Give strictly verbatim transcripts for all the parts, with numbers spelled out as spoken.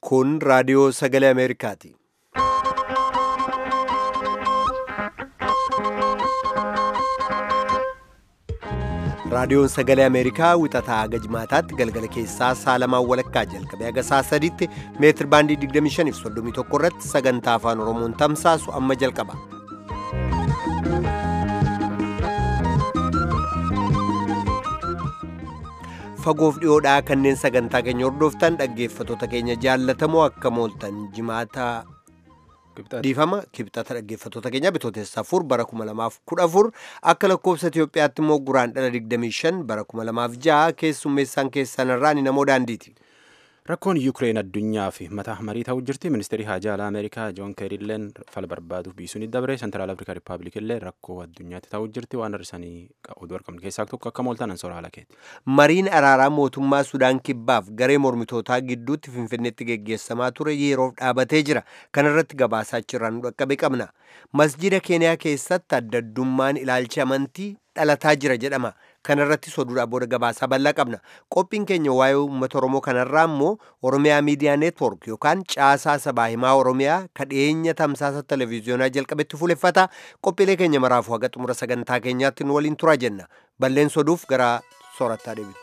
Kun raadiyoo sagalee Ameerikaati. Raadiyoon sagalee Ameerikaa wixataa haga jimaataatti galgala keessaa saalamaan walakkaa jalqabee haga saa sadiitti meetir baandii digdamii shanii fi soddomii tokko irratti sagantaa afaan Oromoon tamsaasu amma jalqaba. Fagoof dhiyoodhaa kanneen sagantaa keenya hordoftan dhaggeeffattoota keenya jaallatamoo akka mooltan jimaata dhiifama kibxata dhaggeeffattoota keenya bitootessa afur bara kuma lamaaf kudha afur akka lakkoofsa Itiyoophiyaatti immoo guraandhala digdamii shan bara kuma lamaaf jaha keessummeessaan keessan irraa ni namoo daandiiti. Rakkoon Yuukireen addunyaa fi mataa marii ta'uu jirti. Ministeerri Haajaa Alaa Ameerikaa Joon Keeri illee fala barbaaduuf biisuun ni dabre. Sentiraal Afrikaa Rippaabilik illee rakkoo addunyaatti ta'uu jirti. Waan hir'isanii oduu argamne keessaa tokko akka mooltan ansooraa halakeeti. Mariin araaraa mootummaa Sudaan Kibbaaf garee mormitootaa gidduutti Finfinneetti geggeessamaa ture yeroof dhaabatee jira. Kana irratti gabaasaa achirraan dhaqqabe qabna. Masjida Keeniyaa keessatti adda addummaan ilaalcha amantii dhalataa jira jedhama. Kana irratti soduudhaa booda gabaasaa bal'aa qabna. Qophiin keenya waa'ee uummata Oromoo kanarraa immoo Oromiyaa Miidiyaa Neetwoork yookaan caasaa sabaa himaa Oromiyaa kadheenya tamsaasa televiziyoonaa jalqabetti fuuleffata. Qophiilee keenya maraafuu haga xumura sagantaa keenyaatti nu waliin turaa jenna. Balleen soduuf gara soorattaa deebina.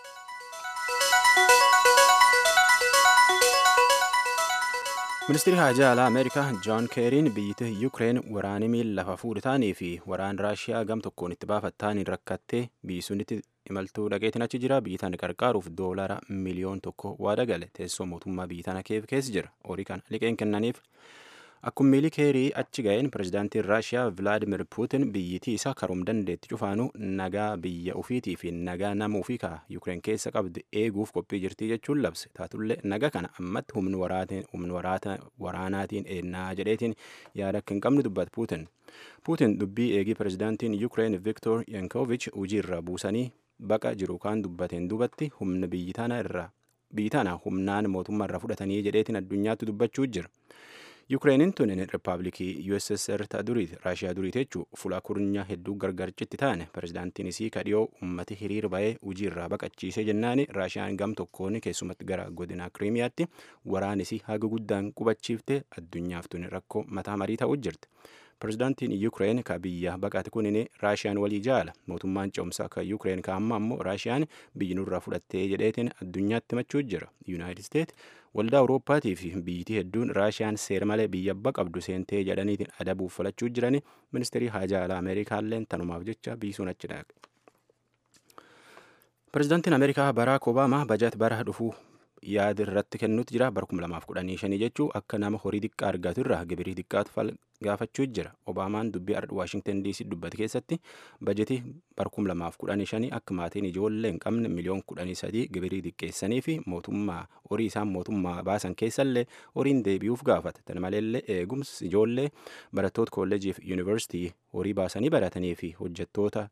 Ministeerri Haajaa Alaa Ameerikaa Joon Keeriin biyyatti Yuukireen waraanni miila lafa fuudhataanii fi waraan Raashiyaa gam tokkoon itti baafattaaniin rakkattee biyyisuunitti imaltuu dhageetiin achi jira. Biyyi tana qarqaaruuf doolara miliyoon tokko waada gale teessoo mootummaa biyyi tana keessa jira. Horii kana liqeen kennaniif. Akkuma miilii Keerii achi ga'een pirezidaantiin Raashiyaa Vilaadimir Puutin biyyittii isaa karoom dandeetti cufaanuu nagaa biyya ofiitii fi nagaa nama ofii kaa Yuukireen keessa qabdu eeguuf qophii jirtii jechuun labse. Taatullee nagaa kana ammatti humni waraanaatiin eennaa jedheetiin yaada akka hin qabne dubbate Puutin. Puutin dubbii eegii pirezidaantiin Yuukireen Viktor Yanukoovich hojii irra buusanii baqa jiru kaan dubbateen duubatti humna biyyi tana irraa biyyi tana humnaan mootummaa irraa fudhatanii jedheetiin addunyaatti dubbachuu jira. Yuukireenin tun Rippaabilikii U S S R ta'a duriiti. Raashiyaa duriiti jechuun fuula kurnya hedduu gargarchitti taane pirezidaantiin isii kadhiyoo uummati hiriir ba'ee hojii irraa baqachiisee jennaani Raashiyaan gam tokkoon keessumatti gara godina Kiriimiyaatti waraan isii haga guddaan qubachiifte addunyaaf tun rakkoo mataa marii ta'uu jirti. Pirezidaantiin Yuukireen ka biyya baqate kunin Raashiyaan walii jaala. Mootummaan ce'umsaa ka Yuukireen ka amma ammoo Raashiyaan biyyi nurraa fudhattee jedheetiin addunyaatti machuu jira. Yuunaayitid Isteet waldaa Awurooppaatii fi biyyittii hedduun Raashiyaan seera malee biyya abba qabdu seentee jedhaniitiin adabuuf falachuu jirani. Ministeerri Haajaa Alaa Ameerikaalleen tanumaaf jecha biisuun achi dhaqe. Pirezidaantiin Ameerikaa Baraak Obaamaa bajaat bara dhufuu yaada irratti kennuutti jira. Bara kuma lamaaf kudhanii shanii jechuun akka nama horii xiqqaa argatu irraa gibirii xiqqaatu fal gaafachuu jira. Obaamaan dubbii Waashingtan D C dubbate keessatti bajetii bara kuma lamaaf kudhanii shanii akka maatiin ijoollee hin qabne miliyoon kudhanii sadii gibirii xiqqeessanii fi mootummaa horii isaan mootummaa baasan keessallee horiin deebi'uuf gaafate. Tana maleellee eegumsi ijoollee barattoota kolleejii fi yuunivarsiitii horii baasanii baratanii fi hojjettoota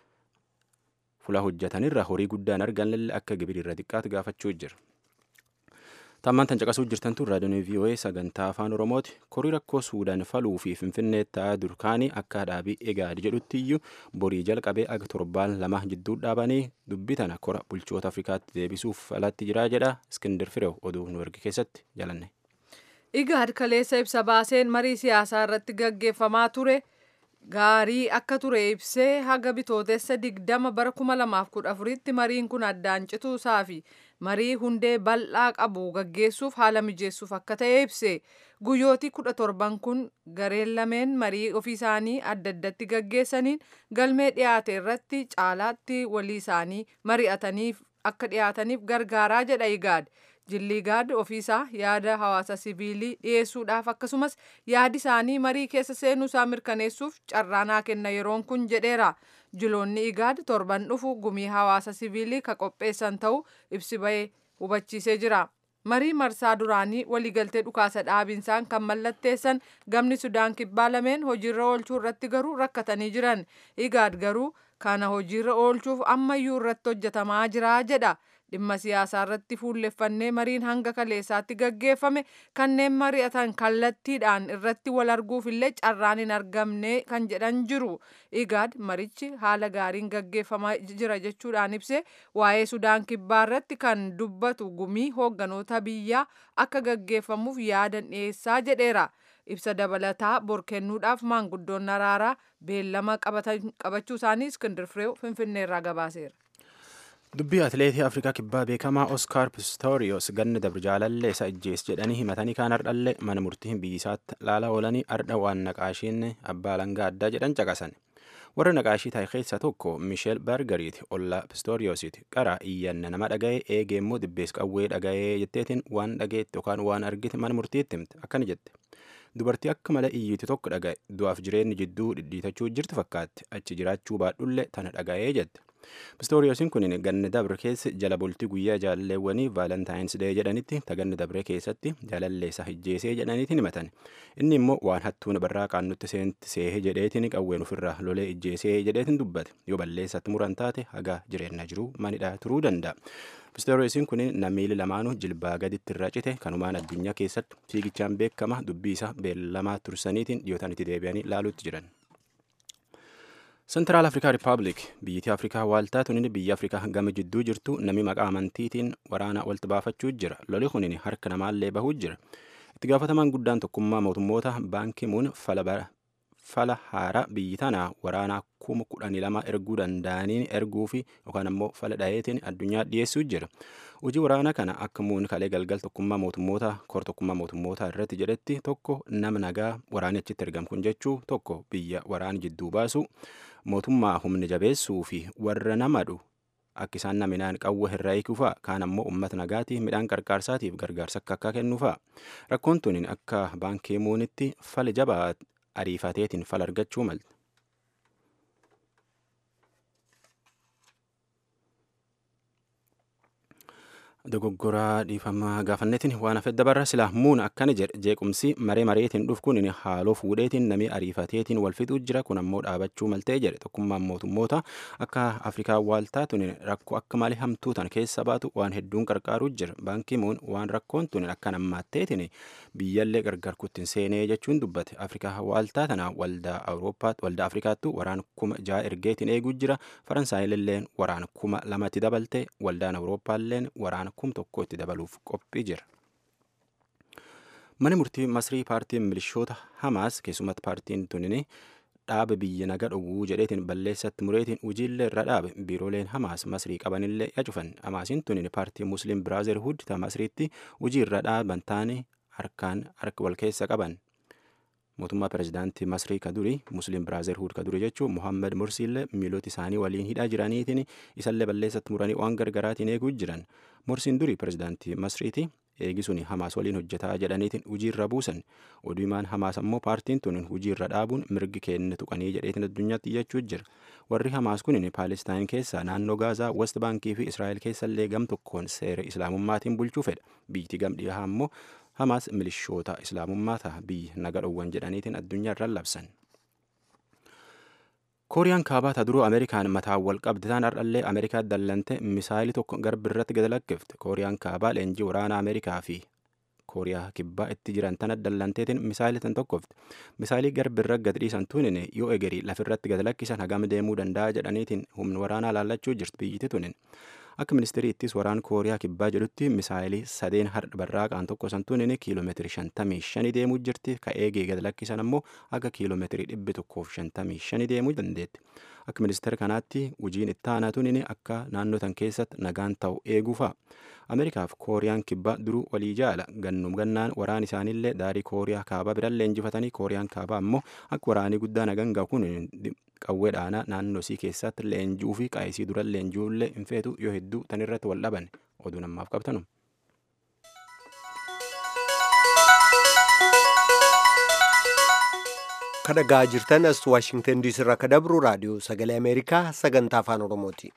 fuula hojjetanirra horii guddaan arganillee akka gibirii irra xiqqaatu gaafachuu jira. Tammaan tan caqasuu jirtan tun raadiyoon V O A sagantaa afaan Oromooti. Korii rakkoo Suudaan faluu fi Finfinnee ta'aa durkaanii akka dhaabii egaadi jedhutti iyyuu borii jalqabee aga torbaan lama jidduu dhaabanii dubbii tana kora bulchoota Afrikaatti deebisuuf alatti jira jedha. Iskindir Fireew oduu nu erge keessatti jalanne. Igaad kaleessa ibsa baaseen marii siyaasaa irratti gaggeeffamaa ture gaarii akka ture ibsee haga bitootessa digdama bara kuma lamaaf kudha afuritti mariin kun addaan cituusaa fi marii hundee bal'aa qabu gaggeessuuf haala mijeessuuf akka ta'e ibse. Guyyootii kudha torban kun gareen lameen marii ofii isaanii adda addatti gaggeessaniin galmee dhiyaate irratti caalaatti walii isaanii mari'ataniif akka dhiyaataniif gargaaraa jedha Igaad. Jilli Igaad ofiisaa yaada hawaasa siviilii dhiyeessuudhaaf akkasumas yaadi isaanii marii keessa seenuusaa mirkaneessuuf carraanaa kenna yeroon kun jedheera. Jiloonni Igaad torban dhufu gumii hawaasa siviilii ka qopheessan ta'uu ibsi ba'ee hubachiisee jira. Marii marsaa duraanii waliigaltee dhukaasa dhaabinsaan kan mallatteessan gamni Sudaan Kibbaa lameen hojiirra oolchuu irratti garuu rakkatanii jiran. Igaad garuu kana hojiirra oolchuuf ammayyuu irratti hojjetamaa jira jedha. dhimma siyaasaa irratti fuulleffannee mariin hanga kaleessaatti gaggeeffame kanneen mari'atan kallattiidhaan irratti wal arguuf illee carraan hin argamne kan jedhan jiru. Igaad marichi haala gaariin gaggeeffamaa jira jechuudhaan ibse waa'ee Sudaan kibbaa irratti kan dubbatu gumii hoogganoota biyyaa akka gaggeeffamuuf yaadan dhiyeessaa jedheera. Ibsa dabalataa bor kennuudhaaf maanguddoon araaraa beellama qabachuu isaanii Iskindir Fireew Finfinneerraa gabaaseera. Dubbii atileetii Afrikaa kibbaa beekamaa Oskaar Pistoriyoos ganna dabre jaalallee isa ajjeese jedhanii himatanii kaan ardhallee mana murtii biyyisaatti laala oolanii arda waan naqaashiin abbaa langaa addaa jedhan caqasan. Warra naqaashii ta'e keessaa tokko Miisheel Bargariiti ollaa Pistoriyoosiiti qara iyyanna nama dhaga'ee eegee immoo dibbees qawwee dhaga'ee jetteetiin waan dhageetti yookaan waan argite mana murtiitti himte akkana jette. Dubartii akka malee iyyiiti tokko dhaga'e du'aaf jireenyi jidduu dhidhiitachuu jirtu fakkaatti achi jiraachuu baadhullee tana dhaga'ee jette. Pistoriyoosiin kun ganna dabre keessa jala bultii guyyaa jaalalleewwanii Vaalentaayins Dee jedhanitti taganna dabre keessatti jaalallee isa ajjeesee jedhaniitiin himatan. Inni immoo waan hattuun barraa qaannutti seenti seehee jedheetiin qawween ofirraa lolee ajjeesee jedheetiin dubbate. Yoo balleessatti muran taate haga jireenya jiru manidhaa turuu danda'a. Pistoriyoosiin kun namiili lamaanuu jilbaa gaditti irra cite kanumaan addunyaa keessatti fiigichaan beekama dubbii isaa beellamaa tursaniitiin dhiyootaan itti deebi'anii laaluutti jiran. Sentiraal Afrikaa Rippaabilik biyyattii Afrikaa waaltaa tunin biyya Afrikaa gama jidduu jirtu nami maqaa amantiitiin waraana walitti baafachuu jira. Loli kunin harka namaallee bahuu jira. Itti gaafatamaan guddaan tokkummaa mootummoota baankii muun fala haaraa biyyi tanaa waraanaa kuma kudhanii lama erguu danda'aniin erguu fi yookaan ammoo fala dhaheetiin addunyaa dhiyeessuu jira. Hojii waraanaa kana akka muun kalee galgal tokkummaa mootummoota kor tokkummaa mootummoota irratti jedhetti tokko nama nagaa waraanni achitti ergamu kun jechuu tokko biyya waraana jidduu baasu. Mootummaa humni jabeessuu fi warra namadhu akka isaan naminaan qawwa irraa eeguufaa kaan ammoo uummata nagaatiif midhaan qarqaarsaatiif gargaarsa akka akka kennuufaa rakkoon tuniin akka baankii muunitti fala jabaa ariifateetiin fala argachuu malte. Dogoggoraa dhiifamaa gaafanneetiin waan hafedda barra silaa muun akkana jedhe jeequmsi maree mareetiin dhufu kun haaloo fuudheetiin namni ariifateetiin wal fixuu jira kun ammoo dhaabachuu maltee jedhe tokkummaan mootummoota akka Afrikaa waaltaa tuni rakkoo akka malee hamtuu tan keessa baatu waan hedduun qarqaaruu jira baankii muun waan rakkoon tuni akka nammaatteetiin biyyallee gargar kuttin seenee jechuun dubbate Afrikaa waaltaa tana waldaa Awurooppaatti waldaa Afrikaattu waraan kuma ja'a ergeetiin eeguu jira Faransaayilleen waraan kuma lamatti dabalte waldaan Awurooppaalleen waraan kum tokko itti dabaluuf qophii jira. Mana murtii Masrii paartiin milishoota Hamaas keessumatti paartiin tunini dhaaba biyya naga dhowwuu jedheetiin balleessatti mureetiin hojiillee irra dhaabe biirooleen Hamaas Masrii qabanillee yacufan. Hamaasiin tunini paartii Muslim Brotherhood ta Masriitti hojii irra dhaaban taane harkaan harka wal keessa qaban. Mootummaa pirezidaantii Masrii kaduri Muslim Brotherhood kaduri jechuun Muhammad Mursiillee miilota isaanii waliin hidhaa jiraniitiin isallee balleessatti muranii waan gargaraatiin eeguu jiran. Mursiin duri pirezidaantii Masriiti eegisuun Hamaas waliin hojjetaa jedhaniitiin hojii irra buusan. Oduumaan Hamaas ammoo paartiin tun hojii irra dhaabuun mirgi kenne tuqanii jedheetiin addunyaatti iyyachuu jira. Warri Hamaas kun Paalestaan keessaa naannoo Gaazaa, West Baankii fi Israa'el keessallee gam tokkoon seera islaamummaatiin bulchuu fedha. Biyyatti gam dhiyaa ammoo Hamaas milishoota islaamummaa ta'a biyya naga dhowwan jedhaniitiin addunyaa irra labsan. Kooriyaan kaabaa ta duruu Ameerikaan mataa wal qabdi taan har'allee Ameerikaa dallante misaayilii tokko garbi irratti gad lakkifte. Kooriyaan kaabaa leenjii waraana Ameerikaa fi Kooriyaa kibbaa itti jiran tana dallanteetiin misaayilii tan tokkofte. Misaayilii garbi irra gad dhiisan tunin yoo egerii lafirratti gad lakkisan hagam deemuu danda'a jedhaniitiin humni waraanaa laallachuu jirti biyyiti tunin. Akka ministeerii ittis waraan Kooriyaa kibbaa jedhutti misaayilii sadeen har'a barraaqaan tokko san tunin kiiloomeetirii shantamii shanii deemuu jirti ka eegee gad lakkisan ammoo akka kiiloomeetirii dhibbi tokkoof shantamii shanii deemuu dandeetti. Akka ministeera kanaatti hojiin itti aanaa tunin akka naannoo tan keessatti nagaan ta'u eeguufa. Ameerikaaf Kooriyaan kibbaa duruu walii jaala gannum gannaan waraan isaaniillee daarii Kooriyaa kaabaa biraan leenjifatanii Kooriyaan kaabaa ammoo akka waraanii guddaa nagangaa kun qawwee dhaanaa naannoo isii keessatti leenjuu fi qaayisii dura leenjuullee hin feetu yoo hedduu tan irratti wal dhaban oduu namaaf qabtanu. Kadhagaa jirtan as Waashingtan diisii irraa ka dabru raadiyoo sagalee Ameerikaa sagantaa afaan Oromooti.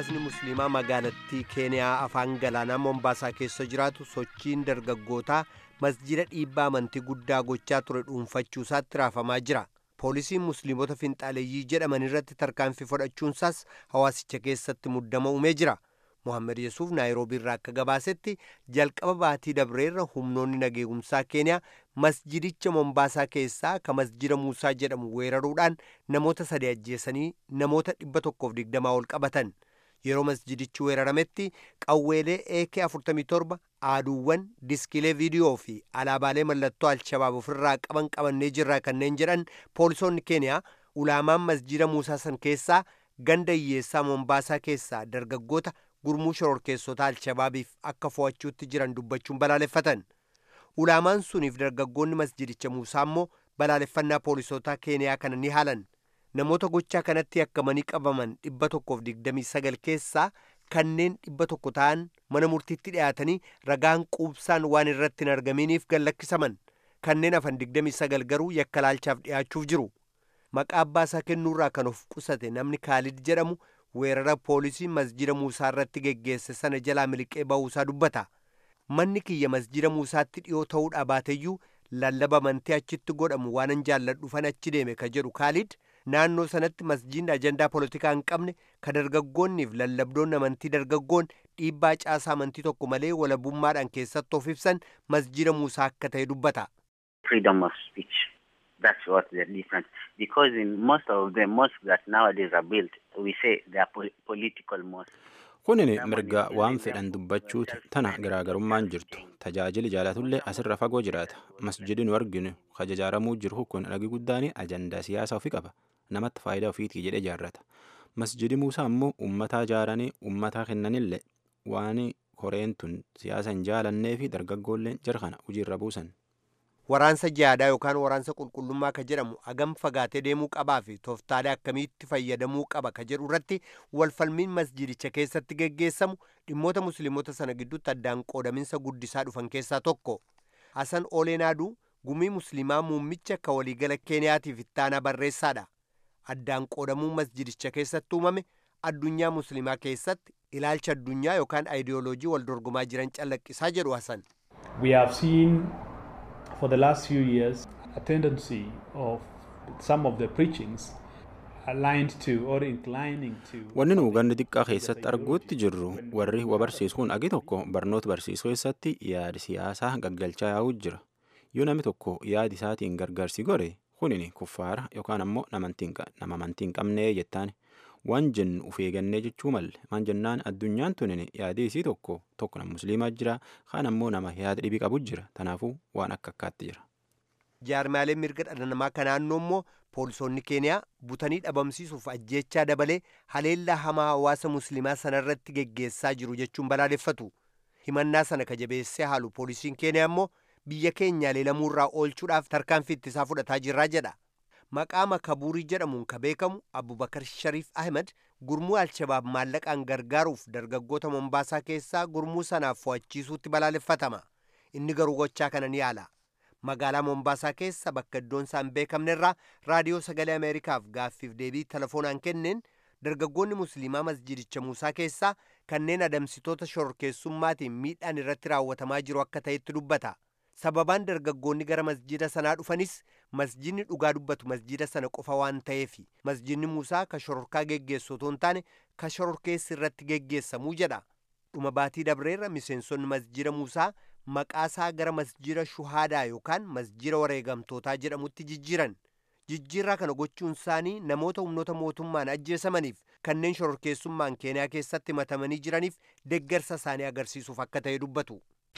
hawaasni musliimaa magaalattii keeniyaa afaan galaanaa Mombaasaa keessa jiraatu sochiin dargaggootaa masjida dhiibbaa amantii guddaa gochaa ture dhuunfachuusaatti raafamaa jira. Poolisiin musliimota finxaaleeyyii jedhaman irratti tarkaanfii fudhachuunsaas hawaasicha keessatti muddama uumee jira. Mohammed Yesuuf Naayiroobii irraa akka gabaasetti jalqaba baatii dabreerra humnoonni nageegumsaa keeniyaa masjidicha Mombaasaa keessaa ka masjida Muusaa jedhamu weeraruudhaan namoota sadi ajjeesanii namoota dhibba tokkoof digdamaa ol qabatan. Yeroo masjidichi weerarametti qawweelee A K afurtamii torba aaduuwwan diskiilee viidiyoo fi alaabaalee mallattoo Alshabaab ofirraa qaban qabannee jirraa kanneen jedhan poolisoonni keeniyaa ulaamaan masjida Muusaa san keessaa ganda hiyyeessaa Mombaasaa keessaa dargaggoota gurmuu shororkeessota Alshabaabiif akka fo'achuutti jiran dubbachuun balaaleffatan. Ulaamaan suniif dargaggoonni masjidicha Muusaa immoo balaaleffannaa poolisootaa keeniyaa kana ni haalan. Namoota gochaa kanatti yakkamanii qabaman dhibba tokkoof digdamii sagal keessaa kanneen dhibba tokko ta'an mana murtiitti dhiyaatanii ragaan quubsaan waan irratti hin argaminiif gallakkisaman. Kanneen hafan digdamii sagal garuu yakka laalchaaf dhiyaachuuf jiru. Maqaa abbaasaa kennuurraa kan of qusate namni Kaalid jedhamu weerara poolisii masjida Muusaa irratti geggeesse sana jalaa miliqee ba'uusaa dubbata. Manni kiyya masjida Muusaatti dhiyoo ta'uudhaa baateyyuu lallaba amantii achitti godhamu waanan jaalladhufan achi deeme ka jedhu Kaalid naannoo sanatti masjidni ajandaa poolitikaa hin qabne ka dargaggoonniif lallabdoonni amantii dargaggoon dhiibbaa caasaa amantii tokko malee walabummaadhaan keessatti of ibsan masjida Muusaa akka ta'e dubbata. Freedom of speech. That's what the difference. Because in most of the mosques that nowadays are built, we say they are po political mosques. Kunin mirga waan fedhan dubbachuuti tana garaagarummaan jirtu. Tajaajili jaalatullee asirra fagoo jiraata. Masjidni nu arginu kajajaaramuu jiru kun ragi guddaani ajandaa siyaasaa ofii qaba. Namatti faayidaa ofiitii jedhee ijaarrata. Masjidi Muusaa immoo uummataa ijaaranii uummataa kennanillee waan koreen tun siyaasa hin jaalannee fi dargaggoolleen jara kana hojiirra buusan. Waraansa jihaadaa yookaan waraansa qulqullummaa ka jedhamu agam fagaatee deemuu qabaa fi tooftaalee akkamiitti fayyadamuu qaba ka jedhu irratti walfalmiin masjidicha keessatti geggeessamu dhimmoota musliimota sana gidduutti addaan qoodaminsa guddisaa dhufan keessaa tokko. Hasan Oleenaaduu gumii musliimaa muummicha ka waliigala Keeniyaatiif ittaanaa barreessaadha. Addaan qoodamuu masjidicha keessatti uumame addunyaa musliimaa keessatti ilaalcha addunyaa yookaan aayidiyooloojii wal dorgomaa jiran calaqqisaa jedhu Hasan. We have seen for the last few years a tendency of some of the preachings aligned to or inclining to. Wanni nu ganni xiqqaa keessatti arguutti jirru warri wa barsiisuun agi tokko barnoota barsiisuu keessatti yaada siyaasaa gaggalchaa yaa'uu jira. Yoo namni tokko yaada isaatiin gargaarsi gore kunini kuffaara yookaan ammoo nama amantii hin qabnee jettaan waan jennu of eegannee jechuu malle maan jennaan addunyaan tunin yaadii isii tokko tokko nama musliimaa jira kaan ammoo nama yaada dhibii qabu jira tanaafuu waan akka akkaatti jira. Jaarmaaleen mirga dhala namaa kan naannoo immoo poolisoonni Keeniyaa butanii dhabamsiisuuf ajjeechaa dabalee haleellaa hamaa hawaasa musliimaa sanarratti geggeessaa jiru jechuun balaaleffatu. Himannaa sana ka jabeessee haalu poolisiin Keeniyaa immoo biyya keenya leelamuurraa oolchuudhaaf tarkaanfii ittisaa fudhataa jirraa jedha. Maqaa Makabuurii jedhamuun ka beekamu Abubakar Shariif Ahmed gurmuu Alshabaab maallaqaan gargaaruuf dargaggoota Mombaasaa keessaa gurmuu sanaaf fo'achiisuutti balaaleffatama. Inni garuu gochaa kana ni yaala. Magaalaa Mombaasaa keessa bakka iddoon isaan beekamnerraa raadiyoo sagalee Ameerikaaf gaaffiif deebii telefoonaan kenneen dargaggoonni musliimaa masjidicha Muusaa keessaa kanneen adamsitoota shororkeessummaatiin miidhaan irratti raawwatamaa jiru akka ta'etti dubbata. Sababaan dargaggoonni gara masjida sanaa dhufanis masjidni dhugaa dubbatu masjida sana qofa waan ta'eefi masjidni Muusaa ka shororkaa geggeessu otoo hin taane ka shororkeessi irratti geggeessamuu jedha. Dhuma baatii dabreerra miseensonni masjida Muusaa maqaasaa gara masjida Shuhaadaa yookaan masjida wareegamtootaa jedhamutti jijjiiran. Jijjiirraa kana gochuun isaanii namoota humnoota mootummaan ajjeesamaniif kanneen shororkeessummaan Keeniyaa keessatti himatamanii jiraniif deeggarsa isaanii agarsiisuuf akka ta'e dubbatu.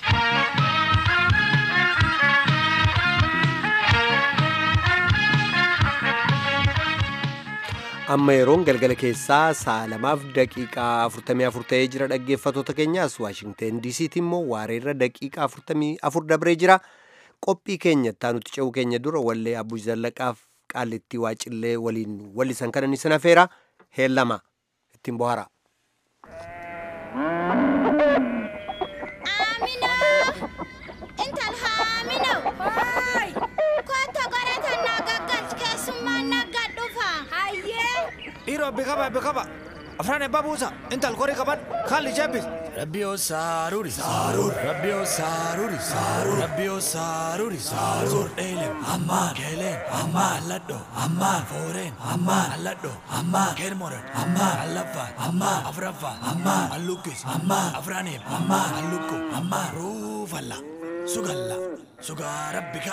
Amma yeroon galgala keessaa sa'a lamaaf daqiiqaa afurtamii afur ta'ee jira dhaggeeffatoota keenyaas Waashingteen diisiitti immoo waareerra daqiiqaa afurtamii afur dabree jira. Qophii keenya taanutti ce'uu keenya dura wallee Abbuu Zallaqaaf Qaallittii Waacillee waliin wallisan kana ni sana feera heellama ittiin bohara. Iro bekaba bekaba Afraan ebbaa buusa intal qorii qaban kalli jebbis. Rabbiyoo saaruri saarur Rabbiyoo saaruri saarur Rabbiyoo saaruri saarur eelem ammaan keeleen ammaan alladho ammaan fooreen ammaan alladho ammaan keelmoran ammaan allaffaan ammaan afraffaan ammaan allukkis ammaan afraaniif ammaan allukku ammaan ruufalla sugalla sugaa rabbika.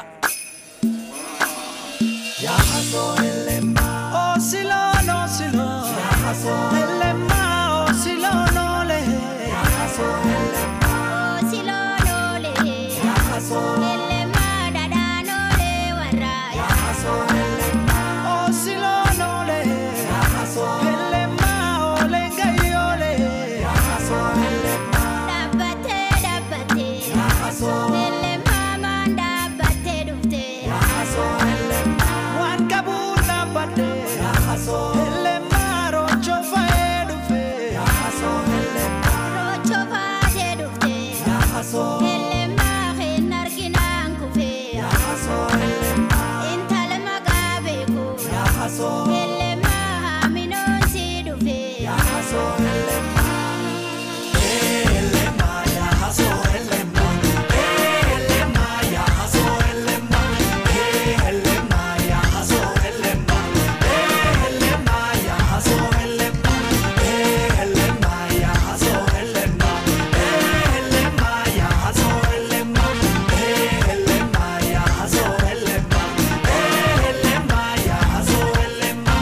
Yaa hasoo ellemma oosiloon oosiloon yaa hasoo ellemma oosiloon oole yaa hasoo ellemma oosiloon oole yaa hasoo ellemma dadaan oole warra yaa hasoo ellemma oosiloon oole yaa hasoo ellemma oole gayoole yaa hasoo ellemma dhaabbatte dhaabbatte yaa hasoo ellemma maan dhaabbatte dhufte yaa hasoo ellemma waan qabuun dhaabbatte yaa hasoo ellemma rocho fa'ee dhufe yaa hasoo ellemma rocho fa'ee dhufte yaa hasoo ellemma hin arginaan kufe yaa hasoo ellemma intala maqaa beeku yaa hasoo ellemma haaminoon si dhufe yaa hasoo ellemma ellemma yaa hasoo ellemma ellemma yaa hasoo ellemma ellemma yaa hasoo ellemma ellemma yaa hasoo ellemma ellemma yaa hasoo ellemma ellemma yaa hasoo ellemma ellemma yaa hasoo ellemma ellemma yaa hasoo ellemma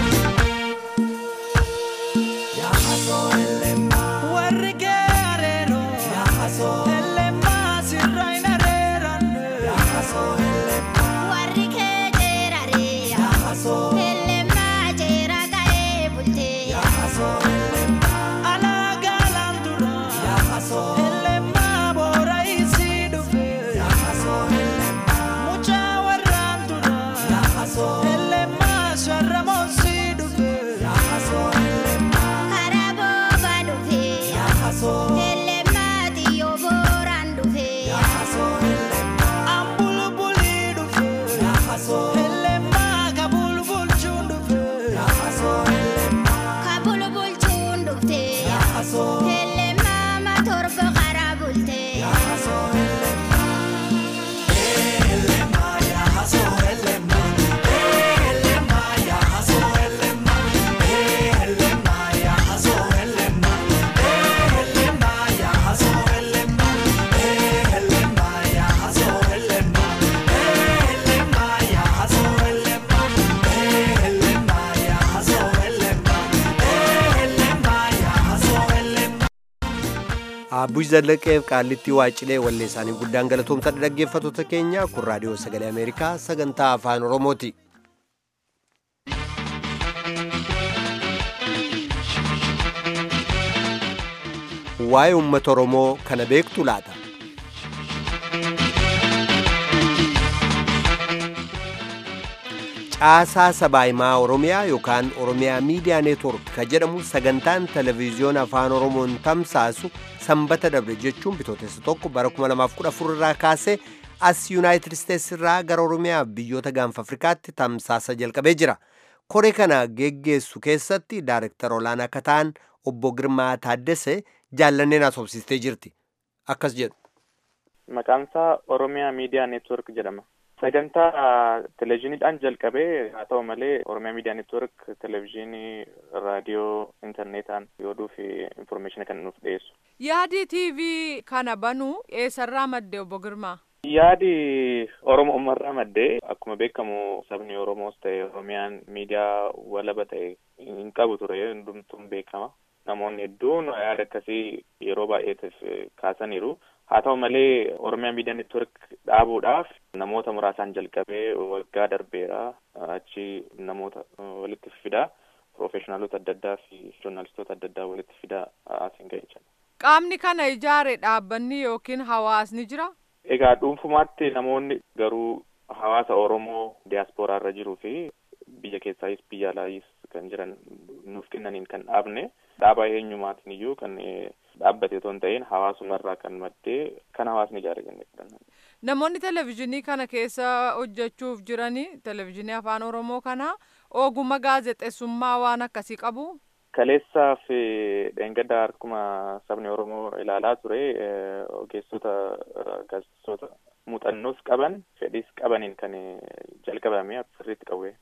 yaa hasoo ellemma warri geerero yaa hasoo ellemma sirrain areeran yaa hasoo ellemma warri geerare yaa hasoo ellemma jeera ga'ee bulte yaa hasoo ellemma alaagaan dura yaa hasoo ellemma boora isii dhufe yaa hasoo ellemma mucaa warraan dura yaa hasoo ellemma sharramoon sii dhufe yaa hasoo ellemma karaa booba dhufe yaa hasoo ellemma xiyyoo booraan dhufe yaa hasoo ellemma ambulbulii dhufe yaa hasoo ellemma kabulbulchuun dhufe yaa hasoo ellemma kabulbulchuun dhufte yaa hasoo ellemma matorba karaa bulte yaa hasoo ellemma ellemma yaa hasoo ellemma ellemma yaa hasoo ellemma ellemma yaa hasoo ellemma ellemma yaa hasoo ellemma ellemma yaa hasoo ellemma ellemma yaa hasoo ellemma ellemma yaa hasoo ellemma ellemma yaa hasoo ellemma. Abbush Zallaqeef Qaallitti Waacilee wallee isaanii guddaan galatoomsadha dhaggeeffattoota keenya. Kun raadiyoo sagalee Ameerikaa sagantaa afaan Oromooti. Waa'ee uummata Oromoo kana beektu laata? Caasaa Sabaahimaa Oromiyaa yookaan Oromiyaa Miidiyaa Neetwork ka jedhamu sagantaan televiziyoona afaan Oromoon tamsaasu sanbata dabre jechuun bitootessa tokko bara kuma lamaaf kudha afur irraa kaasee as Yuunaayitid Isteets irraa gara Oromiyaa biyyoota gaanfa Afrikaatti tamsaasa jalqabee jira. Koree kana geggeessu keessatti Daayireektar olaanaa akka ta'an obbo Girmaa Taaddasee jaallanneen asoobsistee jirti. Akkas jedhu. Maqaan isaa Oromiyaa Miidiyaa Neetwork jedhama. Sagantaa televezyiiniidhaan jalqabee haa ta'u malee Oromiyaa Miidiyaa Neetwork televezyiinii, raadiyoo, intarneetaan yooduu fi infoormeeshina kan nuuf dhiyeessu. Yaadi T V kana banuu eessarraa madde obbo Girmaa? Yaadi Oromoo uummarraa maddee akkuma beekamu sabni Oromoos ta'e Oromiyaan miidiyaa walaba ta'e hin qabu ture hundumtuun beekama. Namoonni hedduun yaada akkasii yeroo baay'eetiif kaasaniiru. Haa ta'u malee Oromiyaa Miidiyaa Neetwork dhaabuudhaaf namoota muraasaan jalqabee waggaa darbeera. Achi namoota walitti fidaa, piroofeeshinaalota adda addaa fi joornaalistoota adda addaa walitti fidaa asiin ga'e jira. Qaamni kana ijaare dhaabbanni yookiin hawaasni jira? Egaa dhuunfumaatti namoonni garuu hawaasa Oromoo diyaaspooraa irra jiruu fi biyya keessaayis biyya alaayis kan jiran nuuf kennaniin kan dhaabne dhaabaa eenyumaatiin iyyuu kan dhaabbate otoo hin ta'in hawaasumarraa kan maddee kan hawaasni ijaare jennee fudhanna. Namoonni televezyiinii kana keessa hojjechuuf jiranii televezyiinii afaan Oromoo kana ogummaa gaazexeessummaa waan akkasii qabu? Kaleessaa fi dheengaddaa akkuma sabni Oromoo ilaalaa ture ogeessota gaazexeessota muuxannoos qaban fedhiis qabaniin kan jalqabame asirratti qawwee.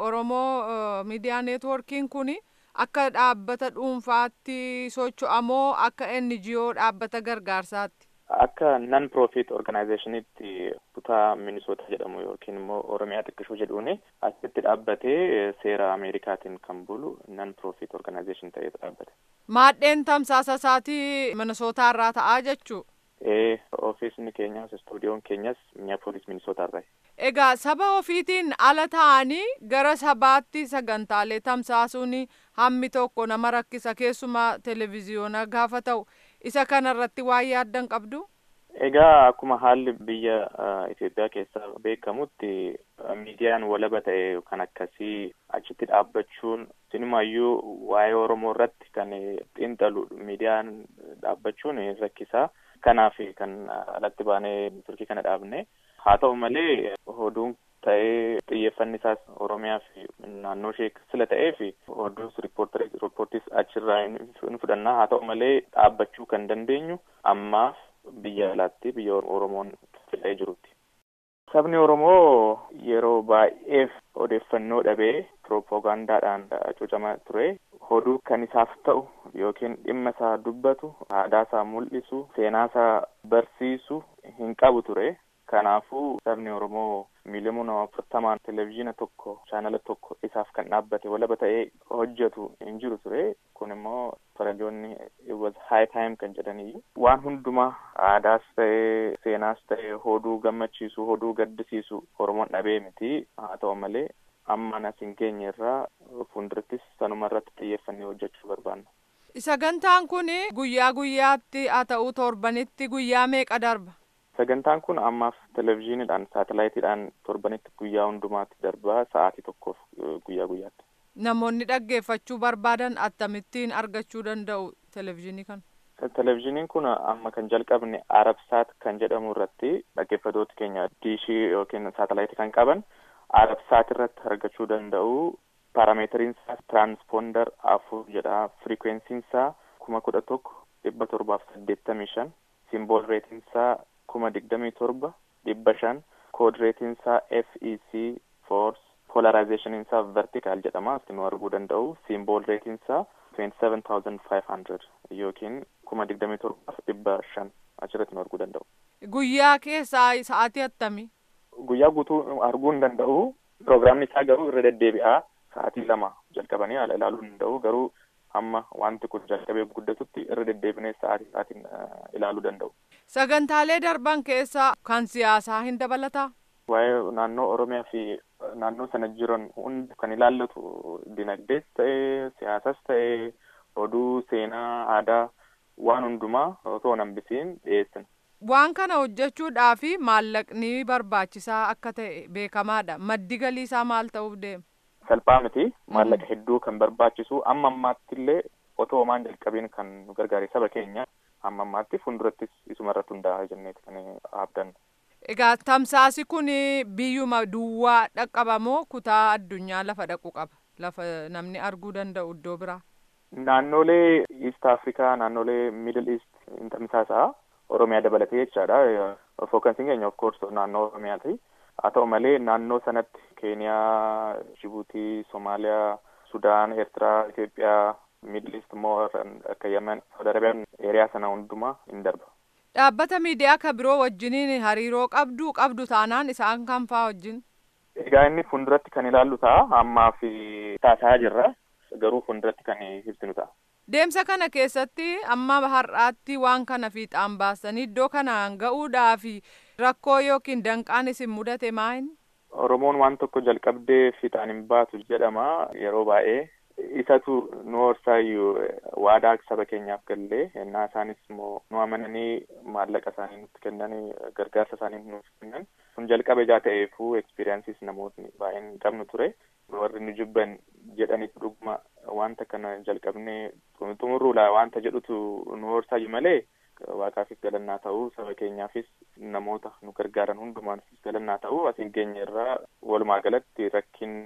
Oromoo miidiyaa neetwoorkiin kun akka dhaabbata dhuunfaatti socho'amoo akka N G O dhaabbata gargaarsaatti? Akka non profit organizationitti kutaa Minnesota jedhamu yookiin immoo Oromiyaa xiqqishuu jedhuuni asitti dhaabbatee seera Ameerikaatiin kan bulu non profit organization ta'ee dhaabbate. Maadheen tamsaasa isaatii Minnesota irraa ta'aa jechuu? Ee, ofiisni keenyas istuudiyoon keenyas Minneapolis Minnesota irraa. Egaa saba ofiitiin ala ta'anii gara sabaatti sagantaalee tamsaasuun hammi tokko nama rakkisa keessumaa televiziyoona gaafa ta'u isa kanarratti waan yaaddan qabdu? Egaa akkuma haalli biyya Itoophiyaa keessaa beekamutti miidiyaan walaba ta'e kan akkasii achitti dhaabbachuun sinumayyuu waa'ee Oromoo irratti kan xiinxalu miidiyaan dhaabbachuun rakkisaa. Kanaaf kan alatti baanee turkii kana dhaabne haa ta'u malee oduun ta'ee xiyyeeffanni isaas Oromiyaa fi naannoo ishee sila ta'ee fi oduus riippoortiis achirraa hin fudhannaa haa ta'u malee dhaabbachuu kan dandeenyu ammaaf biyya alaatti biyya Oromoon fidhee jirutti. Sabni Oromoo yeroo baay'eef odeeffannoo dhabee piroopoogaandaadhaan cuucamaa ture. Oduu kan isaaf ta'u yookiin dhimma isaa dubbatu, aadaa isaa mul'isu, seenaa isaa barsiisu hin qabu ture. Kanaafuu sabni Oromoo miiliyoona nama afurtamaan televezyiina tokko, chaanala tokko isaaf kan dhaabbate walaba ta'ee hojjetu hin jiru ture. Kun immoo faranjoonni it was high time kan jedhanii waan hundumaa aadaas ta'ee seenaas ta'ee oduu gammachiisu, oduu gaddisiisu Oromoon dhabee miti. Haa ta'u malee amma nas hin geenye irraa fuuldurattis sanuma irratti xiyyeeffannee hojjechuu barbaanna. Sagantaan kun guyyaa guyyaatti haa ta'u torbanitti guyyaa meeqa darba? Sagantaan kun ammaaf televezyiiniidhaan saatalaayitiidhaan torbanitti guyyaa hundumaatti darbaa sa'aatii tokkoof guyyaa guyyaatti. Namoonni dhaggeeffachuu barbaadan akkamittiin argachuu danda'u televezyiinii kana? Televezyiiniin kun amma kan jalqabne Arabsaat kan jedhamu irratti dhaggeeffatoota keenya diishii yookiin saatalaayitii kan qaban Arabsaat irratti argachuu danda'u. Paarameetiriin isaa tiraanspoondar afur jedha. Firikweensiin isaa kuma kudha tokko dhibba torbaaf saddeettamii shan. Simbool reetiin isaa kuma digdamii torba dhibba shan. Kood reetiin isaa F E C force. Polarizationin isaa vertical jedhama. Asitti nu arguu danda'u. Simbool reetiin isaa twenty-seven thousand five hundred yookiin kuma digdamii torbaaf dhibba shan achirratti nu arguu danda'u. Guyyaa keessaa sa'aatii attamii? Guyyaa guutuu arguu hin danda'u. Pirogiraamni isaa garuu irra deddeebi'aa. Sa'aatii lama jalqabanii haala ilaaluu danda'u. Garuu amma wanti kun jalqabee guddatutti irra deddeebinee sa'aatii sa'aatiin ilaaluu danda'u. Sagantaalee darban keessaa kan siyaasaa hin dabalataa? Waa'ee naannoo Oromiyaa fi naannoo sana jiran hundi kan ilaallatu dinagdees ta'ee siyaasas ta'ee oduu seenaa aadaa waan hundumaa otoo hambisiin dhiyeessan. Waan kana hojjechuudhaaf maallaqni barbaachisaa akka ta'e beekamaadha. Maddi galii isaa maal ta'uuf deema? Salphaa miti. Maallaqa hedduu kan barbaachisu amma ammaatti illee otoo homaan jalqabiin kan nu gargaare saba keenya amma ammaatti fuuldurattis isuma irratti hundaa'aa jenneeti kan abdannu. Egaa tamsaasi kun biyyuma duwwaa dhaqqabamoo kutaa addunyaa lafa dhaqu qaba? Lafa namni arguu danda'u iddoo biraa? Naannolee East Afrikaa, naannolee Middle East in tamsaasaa Oromiyaa dabalatee jechaadha. Fookansiin keenya of course naannoo Oromiyaati. Haa ta'u malee naannoo sanatti Keeniyaa, Jibuutii, Somaaliyaa, Sudaan, Eertiraa, Itoophiyaa, Middle East immoo akka Yemen, Saudi Arabiyaan eeriyaa sana hundumaa hin darba. Dhaabbata miidiyaa ka biroo wajjiniin hariiroo qabdu qabdu taanaan isaan kan fa'aa wajjin? Egaa inni fuulduratti kan ilaallu ta'a. Ammaa fi taasaa jirra. Garuu fuulduratti kan ibsinu ta'a. Deemsa kana keessatti amma har'aatti waan kana fiixaan baasanii iddoo kanaan ga'uudhaaf rakkoo yookiin danqaan isin mudate maal? Oromoon waan tokko jalqabdee fiixaan hin baatu jedhama yeroo baay'ee. Isatu nu horsaayyuu waadaa saba keenyaaf gallee ennaa isaanis immoo nu amananii maallaqa isaanii nutti kennanii gargaarsa isaanii nuuf kennan. Kun jalqabe jaa ta'eefuu ekspiriyaansiis namootni baay'een qabnu ture. Warri nu jibban jedhanitti dhuguma wanta kana jalqabnee xumurruudha wanta jedhutu nu horsaayyuu malee waaqaafis galannaa ta'uu saba keenyaafis namoota nu gargaaran hundumaafis galannaa ta'uu asiin keenya irraa walumaa galatti rakkinni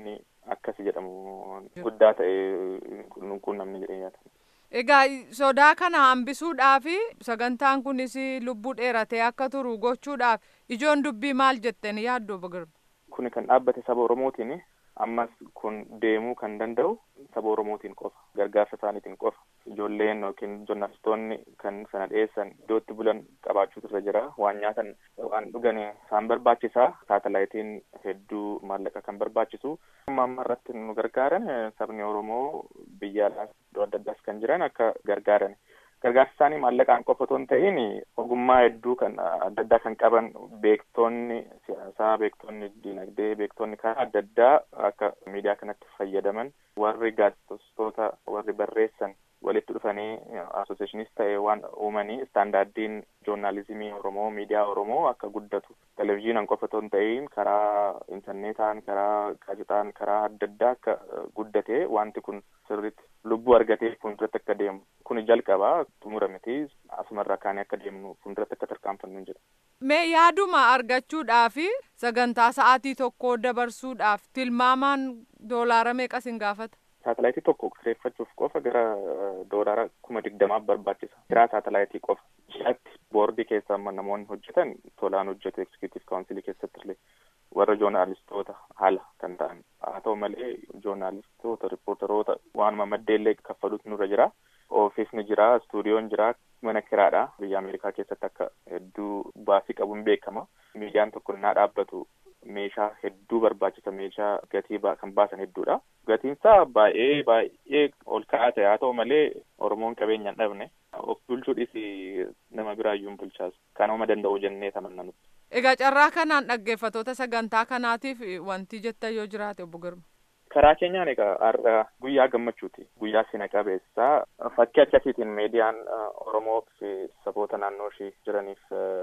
akkasi jedhamu guddaa ta'e kun namni jedhee yaada. Egaa sodaa kana hambisuudhaaf sagantaan kunis lubbuu dheeratee akka turu gochuudhaaf ijoon dubbii maal jettanii yaaddu obbo Girma? Kun kan dhaabbate saba Oromootiin ammas kun deemuu kan danda'u saba Oromootiin qofa gargaarsa isaaniitiin qofa ijoolleen yookiin joornaalistoonni kan sana dhiyeessan iddootti bulan qabaachuutu irra jira waan nyaatan waan dhugan isaan barbaachisaa saatalaayitiin hedduu maallaqa kan barbaachisu amma irratti nu gargaaran sabni Oromoo biyya alaas iddoo adda addaas kan jiran akka gargaaran gargaarsa isaanii maallaqaan qofa otoo hin ta'in ogummaa hedduu kan adda addaa kan qaban beektoonni siyaasaa beektoonni dinagdee beektoonni karaa adda addaa akka miidiyaa kanatti fayyadaman warri gaazexeessitoota warri barreessan walitti dhufanii asooseeshiniis ta'e waan uumanii istaandaardiin joornaalizimii Oromoo miidiyaa Oromoo akka guddatu televezyiinaan qofa otoo hin ta'in karaa intarneetaan karaa gaazexaan karaa adda addaa akka guddate wanti kun sirriitti lubbuu argatee fuulduratti akka deemu kun jalqabaa xumura miti asumarraa kaanee akka deemnu fuulduratti akka tarkaanfannu jedha. Mee yaaduma argachuudhaaf sagantaa sa'aatii tokko dabarsuudhaaf tilmaamaan doolaara meeqa sin gaafata? Saatalaayitii tokko kireeffachuuf qofa gara doolaara kuma digdamaaf barbaachisa. Kiraa saatalaayitii qofa. Ji'atti boordii keessa amma namoonni hojjetan tolaan hojjetu eksekuutiif kaawunsilii keessatti illee warra joornaalistoota haala kan ta'an. Haa ta'u malee joornaalistoota riippoortaroota waanuma maddeellee kaffaluutu nurra jira. Ofiisni jira, istuudiyoon jira, mana kiraadha. Biyya Ameerikaa keessatti akka hedduu baasii qabuun beekama. Miidiyaan tokko innaa dhaabbatu meeshaa hedduu barbaachisa meeshaa gatii kan baasan hedduudha. Gatiinsaa baay'ee baay'ee ol ka'aa ta'e haa ta'u malee Oromoon qabeenya hin dhabne of bulchuudhis nama biraayyuu hin bulchaasu. Kanuma danda'u jennee tamanna nuti. Egaa carraa kanaan dhaggeeffattoota sagantaa kanaatiif wanti jettan yoo jiraate obbo Girma. Karaa keenyaan egaa har'a guyyaa gammachuuti. Guyyaa sina qabeessaa fakkii akkasiitiin miidiyaan Oromoo fi saboota naannoo ishee jiraniif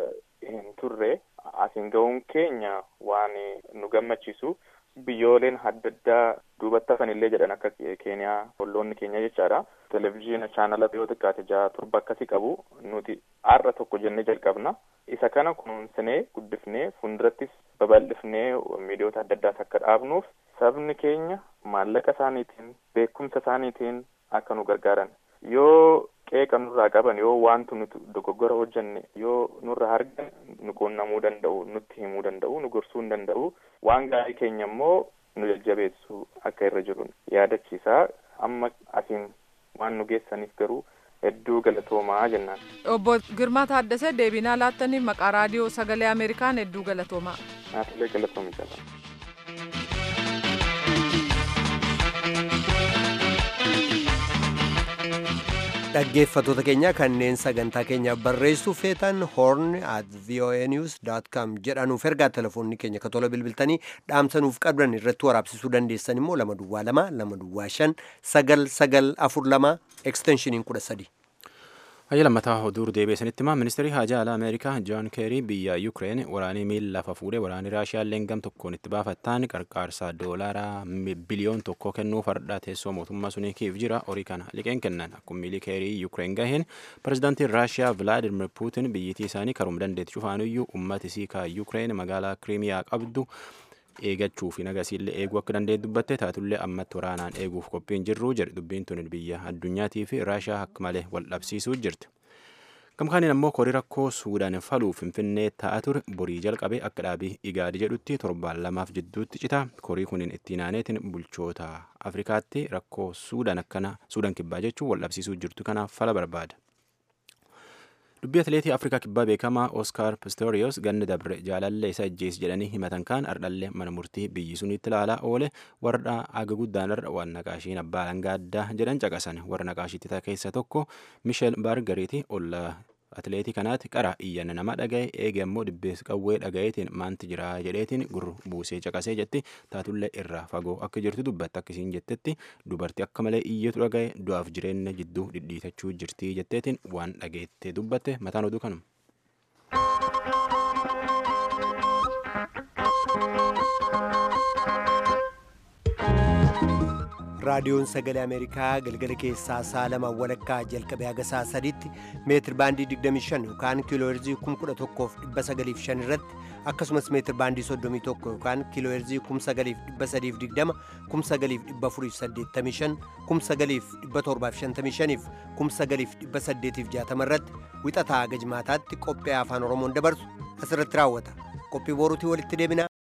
hin turre asiin ga'uun keenya waan nu gammachiisu biyyooleen adda addaa duubatti hafan illee jedhan akka Keeniyaa olloonni keenya jechaadha. Televezyiina chaanala yoo xiqqaate jaha torba akkasii qabu nuti har'a tokko jennee jalqabna. Isa kana kunuunsinee guddifnee fuuldurattis babal'ifnee miidiyoota adda addaas akka dhaabnuuf sabni keenya maallaqa isaaniitiin beekumsa isaaniitiin akka nu gargaaran yoo qeeqa nurraa qaban yoo wantu nuti dogoggora hojjenne yoo nurra argan nu quunnamuu danda'u nutti himuu danda'u nu gorsuu hin danda'u waan gaarii keenya immoo nu jajjabeessuu akka irra jiru yaadachiisaa amma asiin waan nu geessaniif garuu hedduu galatoomaa jennaan. Obbo Girmaa Taaddasee deebinaa laattaniif maqaa raadiyoo sagalee Ameerikaan hedduu galatoomaa. Naatilee galatoomi jala. Dhaggeeffattoota keenya kanneen sagantaa keenyaaf barreessuu feetan horn at voa news dot com jedhanuuf ergaa telefoonni keenya ka tola bilbiltanii dhaamsanuuf qabdan irratti waraabsisuu dandeessan immoo lama duwwaa lama lama duwwaa shan sagal sagal afur lama eksteenshiniin kudha sadi. Hayya lammataa oduu deebi'eessanitti himaa ministeerri haajaa alaa Ameerikaa Joon Keerii biyya Yuukireen waraanii miila lafa fuudhee waraanii Raashiyaa gam tokkoon itti baafattaan qarqaarsa doolaaraa biliyoon tokko kennuu fardhaa teessoo mootummaa sunii kiif jira horii kana liqeen kennan akkuma miilii Keerii Yuukireen gaheen pirezidaantiin Raashiyaa Vilaadimir Puutin biyyittii isaanii karuma dandeetti cufaanuyyuu ummati isii ka Yuukireen magaalaa Kiriimiyaa qabdu eegachuu fi nagasiillee eeguu akka danda'e dubbatte taatullee ammatti waraanaan eeguuf qophiin jirru jedhe dubbiin tun biyya addunyaatii fi Raashiyaa akka malee wal dhabsiisuu jirti. Gamkaaniin ammoo korii rakkoo Suudaan faluuf Finfinnee taa'aa ture borii jalqabee akka dhaabii Igaadi jedhutti torbaan lamaaf jidduutti cita. Korii kuniin ittiin aaneetiin bulchoota Afrikaatti rakkoo Suudaan akkana Suudaan kibbaa jechuun wal dhabsiisuu jirtu kanaaf fala barbaada. Dubbii atileetii Afrikaa kibbaa beekamaa Oskaar Pistoriyoos ganna dabre jaalallee isa ajjeese jedhanii himatan kaan ardhallee mana murtii biyyi sunitti ilaalaa oole warra aga guddaanarra waan naqaashiin abbaa dhangaa addaa jedhan caqasan warra naqaashiitti keessa tokko Misheel Baargariiti olla atileetii kanaatti qara iyyanna nama dhagaye eege ammoo dibbees qawwee dhagayeetiin maanti jira jedheetiin gurru buusee caqasee jetti taatullee irraa fagoo akka jirtu dubbatti akkasiin jettetti dubartii akka malee iyyeetu dhagaye du'aaf jireenya jidduu dhidhiitachuu jirtii jetteetiin waan dhageettee dubbatte mataan oduu kanuma. raadiyoon sagalee ameerikaa galgala keessaa sa'a lama walakkaa jalqabee haga sa'a sadiitti meetir baandii digdamii shan yookaan kiilooherzii kuma kudha tokkoof dhibba sagaliif shan irratti akkasumas meetir baandii soddomii tokko yookaan kiilooherzii kuma sagaliif dhibba sadiif digdama kuma sagaliif dhibba afuriif saddeettamii shan kuma sagaliif dhibba torbaaf shantamii shaniif kuma sagaliif dhibba saddeetiif jaatama irratti wixataa haga jimaataatti qophii afaan oromoon dabarsu asirratti raawwata qophii boruutii walitti deebina